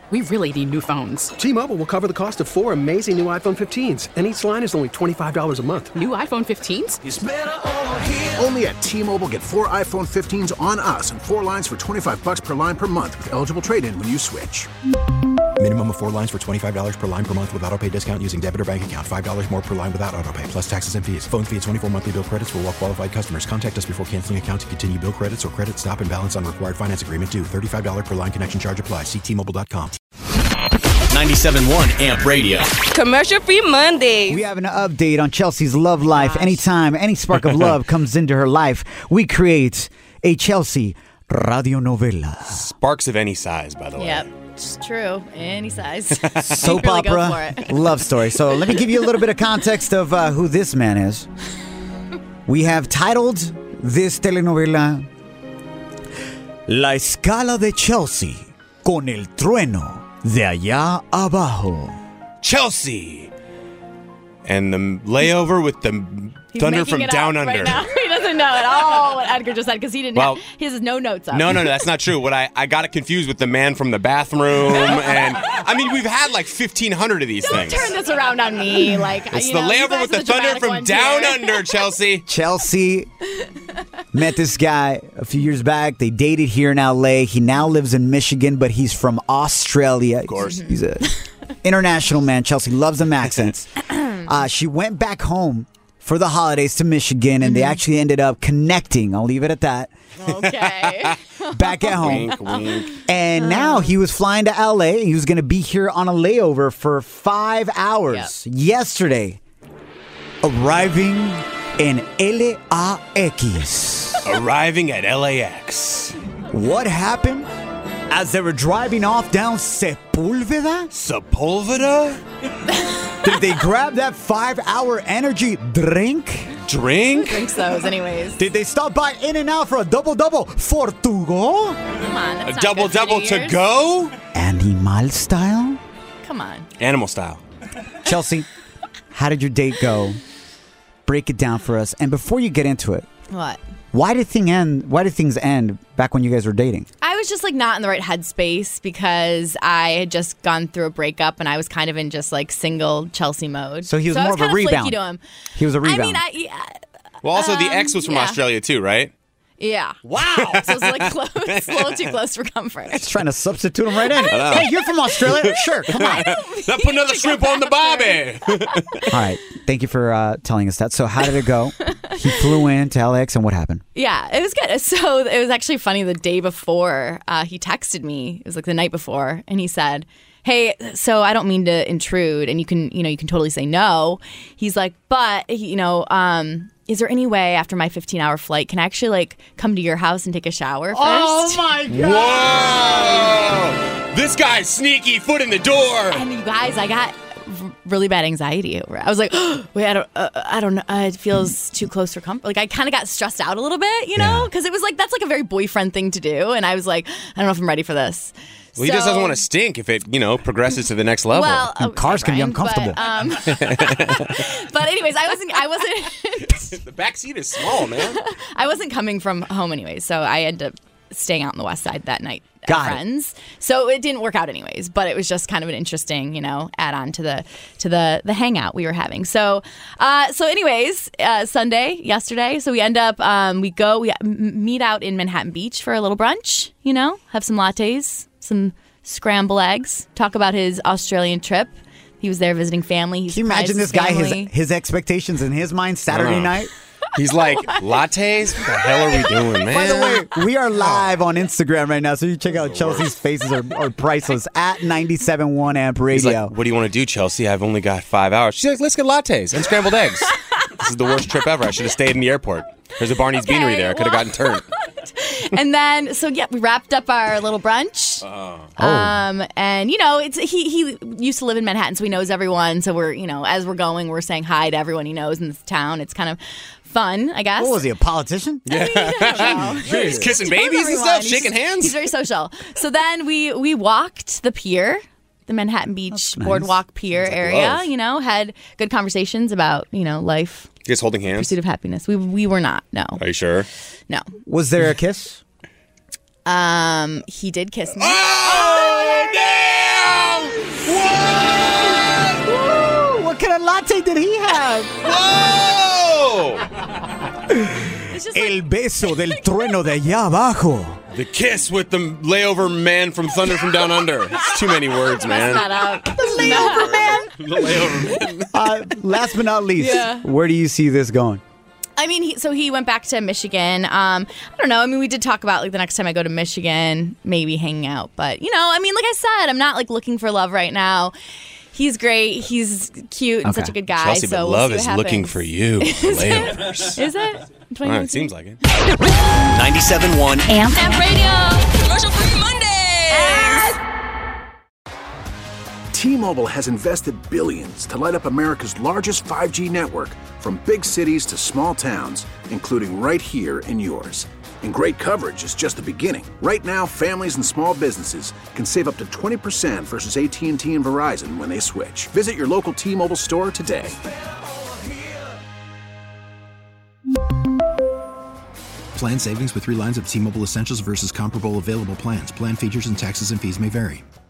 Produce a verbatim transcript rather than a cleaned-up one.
We really need new phones. T-Mobile will cover the cost of four amazing new iPhone fifteens, and each line is only twenty-five dollars a month. New iPhone fifteens? It's better over here. Only at T-Mobile, get four iPhone fifteens on us and four lines for twenty-five dollars per line per month with eligible trade-in when you switch. Minimum of four lines for twenty-five dollars per line per month with autopay discount using debit or bank account. five dollars more per line without autopay, plus taxes and fees. Phone fee at twenty-four monthly bill credits for well-qualified customers. Contact us before canceling account to continue bill credits or credit stop and balance on required finance agreement due. thirty-five dollars per line connection charge applies. See T Mobile dot com. ninety-seven point one Amp Radio. Commercial-free Monday. We have an update on Chelsea's love life. Gosh. Anytime any spark of love comes into her life, we create a Chelsea radionovela. Sparks of any size, by the way. Yep, it's true. Any size. Soap really go opera, for it. love story. So let me give you a little bit of context of uh, who this man is. We have titled this telenovela La Escala de Chelsea con el trueno de allá abajo. Chelsea! And the layover with the He's thunder making from it down up under. Right now. He doesn't know at all what Edgar just said because he didn't Well, have, he has no notes up. No, no, no, that's not true. What I, I got it confused with the man from the bathroom. And I mean, we've had like fifteen hundred of these Don't things. turn this around on me. Like, It's you the know, you layover guys with are the thunder dramatic from ones down here. under, Chelsea. Chelsea met this guy a few years back. They dated here in L A. He now lives in Michigan, but he's from Australia. Of course. He's an international man. Chelsea loves them accents. Uh, she went back home for the holidays to Michigan, and they actually ended up connecting. I'll leave it at that. Okay. Back at home. Wink, wink. And now he was flying to L A. He was going to be here on a layover for five hours. Yep. Yesterday, arriving in L A X. Arriving at L A X. What happened as they were driving off down Sepulveda? Sepulveda? Did they grab that five-hour energy drink? Drink? Drinks those anyways. Did they stop by In-N-Out for a double-double for to go? Come on. That's A not double good for double New to Year's. go? Animal style? Come on. Animal style. Chelsea, how did your date go? Break it down for us. And before you get into it, What? why did thing end? Why did things end back when you guys were dating? I was just like not in the right headspace because I had just gone through a breakup and I was kind of in just like single Chelsea mode. So he was I more of a kind rebound. Flaky to him. He was a rebound. I mean, I, yeah. Well, also, the Um, ex was from yeah. Australia, too, right? Yeah. Wow. So it's like close, a little too close for comfort. Just trying to substitute him right in. Hey, you're from Australia? Sure, come on. Let's put another shrimp on the barbie. All right. Thank you for uh, telling us that. So how did it go? He flew in to L A X and what happened? Yeah, it was good. So it was actually funny. The day before, uh, he texted me. It was like the night before, and he said, "Hey, so I don't mean to intrude, and you can, you know, you can totally say no." He's like, "But you know, um, is there any way after my fifteen-hour flight can I actually like come to your house and take a shower first?" Oh my Whoa! This guy's sneaky, foot in the door. And you guys, I got r- really bad anxiety over it. I was like, oh, wait, I don't, uh, I don't know. Uh, it feels too close for comfort. Like I kind of got stressed out a little bit, you know, because it was like that's like a very boyfriend thing to do, and I was like, I don't know if I'm ready for this. Well, he just doesn't want to stink if it, you know, progresses to the next level. Well, And cars can be Brian, uncomfortable. But, um, but anyways, I wasn't. I wasn't. The back seat is small, man. I wasn't coming from home anyways, so I ended up staying out on the west side that night at Got it. friends. So it didn't work out anyways, but it was just kind of an interesting, you know, add on to the to the the hangout we were having. So uh, so anyways, uh, Sunday, yesterday, so we end up um, we go we m- meet out in Manhattan Beach for a little brunch, you know, have some lattes, some scramble eggs, talk about his Australian trip. He was there visiting family. He Can you imagine this surprised guy, his his, family. his expectations in his mind Saturday Uh. night? He's like, lattes? What the hell are we doing, man? By the way, we are live on Instagram right now, so you check out Chelsea's faces are, are priceless at ninety-seven point one Amp He's Radio. like, what do you want to do, Chelsea? I've only got five hours. She's like, let's get lattes and scrambled eggs. This is the worst trip ever. I should have stayed in the airport. There's a Barney's Okay, Beanery there. I could have well- gotten turned. And then, so yeah, we wrapped up our little brunch. Oh. Um, and you know, it's he he used to live in Manhattan, so he knows everyone. So we're, you know, as we're going, we're saying hi to everyone he knows in this town. It's kind of fun, I guess. What was he, a politician? I mean, I don't know. He's kissing He knows babies and everyone. stuff, He's shaking just- hands. He's very social. So then we we walked the pier, the Manhattan Beach nice. Boardwalk Pier like area. love. You know, had good conversations about, you know, life, You guys holding hands? pursuit of happiness. We we were not. No, Are you sure? no. Was there a kiss? Um, he did kiss me. Oh, damn! did he have? Whoa! It's just like, El beso del trueno de allá abajo. The kiss with the layover man from Thunder from Down Under. It's too many words, man. shut up. The layover man. The layover man. Uh, last but not least, Yeah. where do you see this going? I mean, he, so he went back to Michigan. Um, I don't know. I mean, we did talk about like the next time I go to Michigan, maybe hanging out. But you know, I mean, like I said, I'm not like looking for love right now. He's great. He's cute and Okay. such a good guy. Chelsea, so but we'll love see what is happens. looking for you. Layovers. Is it? All right, it seems like it. ninety-seven point one Amp. Amp Radio. Commercial free Mondays. T-Mobile has invested billions to light up America's largest five G network, from big cities to small towns, including right here in yours. And great coverage is just the beginning. Right now, families and small businesses can save up to twenty percent versus A T and T and Verizon when they switch. Visit your local T-Mobile store today. Plan savings with three lines of T-Mobile Essentials versus comparable available plans. Plan features and taxes and fees may vary.